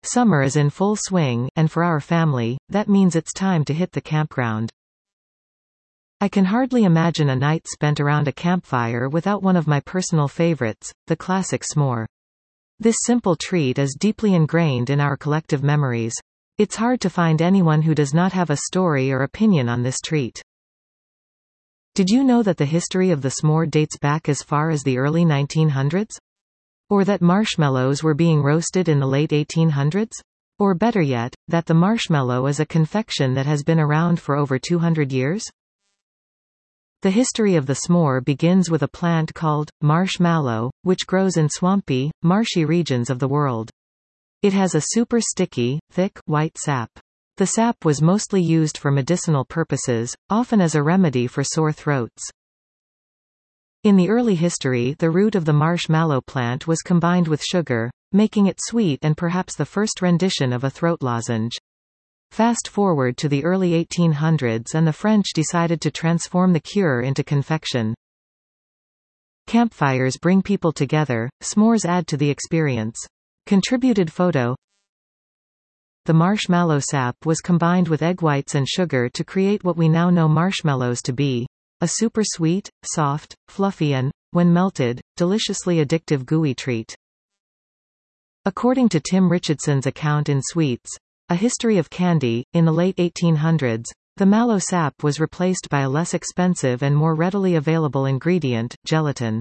Summer is in full swing, and for our family, that means it's time to hit the campground. I can hardly imagine a night spent around a campfire without one of my personal favorites, the classic s'more. This simple treat is deeply ingrained in our collective memories. It's hard to find anyone who does not have a story or opinion on this treat. Did you know that the history of the s'more dates back as far as the early 1900s? Or that marshmallows were being roasted in the late 1800s? Or better yet, that the marshmallow is a confection that has been around for over 200 years? The history of the s'more begins with a plant called marshmallow, which grows in swampy, marshy regions of the world. It has a super sticky, thick, white sap. The sap was mostly used for medicinal purposes, often as a remedy for sore throats. In the early history, the root of the marshmallow plant was combined with sugar, making it sweet and perhaps the first rendition of a throat lozenge. Fast forward to the early 1800s and the French decided to transform the cure into confection. Campfires bring people together, s'mores add to the experience. Contributed photo. The marshmallow sap was combined with egg whites and sugar to create what we now know marshmallows to be. A super sweet, soft, fluffy and, when melted, deliciously addictive gooey treat. According to Tim Richardson's account in Sweets, A History of Candy, in the late 1800s, the mallow sap was replaced by a less expensive and more readily available ingredient, gelatin.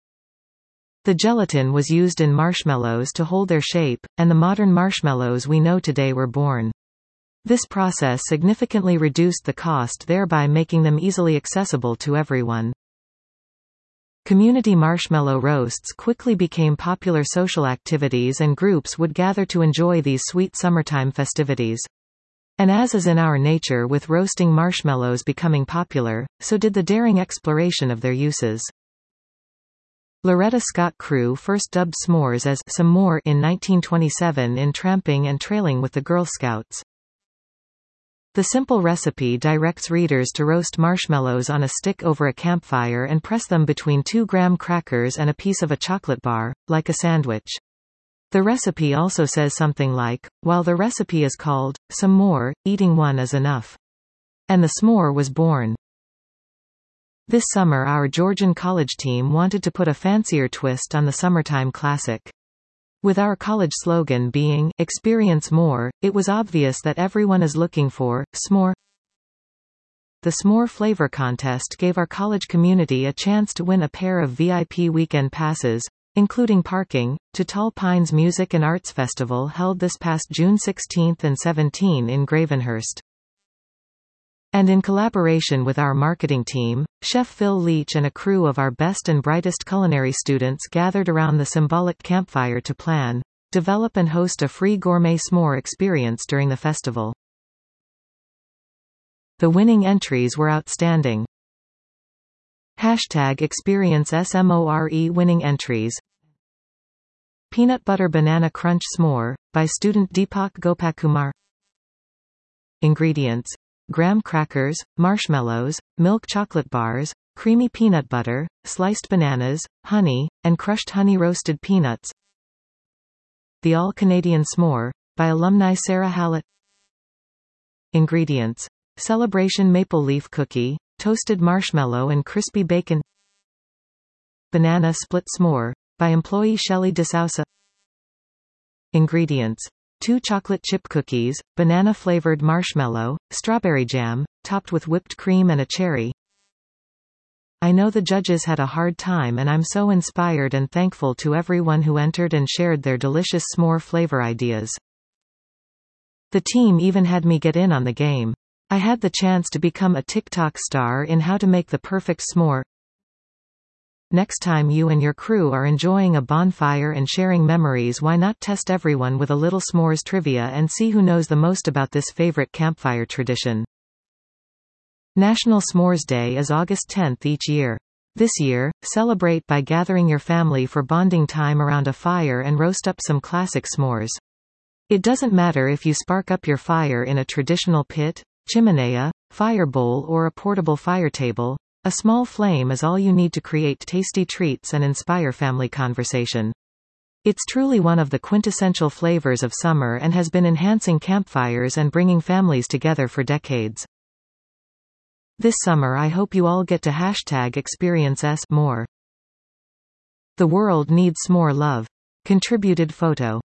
The gelatin was used in marshmallows to hold their shape, and the modern marshmallows we know today were born. This process significantly reduced the cost, thereby making them easily accessible to everyone. Community marshmallow roasts quickly became popular social activities, and groups would gather to enjoy these sweet summertime festivities. And as is in our nature with roasting marshmallows becoming popular, so did the daring exploration of their uses. Loretta Scott Crew first dubbed s'mores as "some more" in 1927 in Tramping and Trailing with the Girl Scouts. The simple recipe directs readers to roast marshmallows on a stick over a campfire and press them between 2 graham crackers and a piece of a chocolate bar, like a sandwich. The recipe also says something like, while the recipe is called "some more, eating one is enough." And the s'more was born. This summer our Georgian college team wanted to put a fancier twist on the summertime classic. With our college slogan being, "Experience more," it was obvious that everyone is looking for s'more. The s'more flavor contest gave our college community a chance to win a pair of VIP weekend passes, including parking, to Tall Pines Music and Arts Festival held this past June 16 and 17 in Gravenhurst. And in collaboration with our marketing team, Chef Phil Leach and a crew of our best and brightest culinary students gathered around the symbolic campfire to plan, develop and host a free gourmet s'more experience during the festival. The winning entries were outstanding. #Experience SMORE winning entries. Peanut Butter Banana Crunch S'more, by student Deepak Gopakumar. Ingredients: graham crackers, marshmallows, milk chocolate bars, creamy peanut butter, sliced bananas, honey, and crushed honey roasted peanuts. The All-Canadian S'more, by alumni Sarah Hallett. Ingredients: Celebration maple leaf cookie, toasted marshmallow and crispy bacon. Banana Split S'more, by employee Shelley DeSousa. Ingredients: 2 chocolate chip cookies, banana-flavored marshmallow, strawberry jam, topped with whipped cream and a cherry. I know the judges had a hard time, and I'm so inspired and thankful to everyone who entered and shared their delicious s'more flavor ideas. The team even had me get in on the game. I had the chance to become a TikTok star in how to make the perfect s'more. Next time you and your crew are enjoying a bonfire and sharing memories, why not test everyone with a little s'mores trivia and see who knows the most about this favorite campfire tradition. National S'mores Day is August 10 each year. This year, celebrate by gathering your family for bonding time around a fire and roast up some classic s'mores. It doesn't matter if you spark up your fire in a traditional pit, chimenea, fire bowl or a portable fire table. A small flame is all you need to create tasty treats and inspire family conversation. It's truly one of the quintessential flavors of summer and has been enhancing campfires and bringing families together for decades. This summer I hope you all get to #experience more. The world needs s'more love. Contributed photo.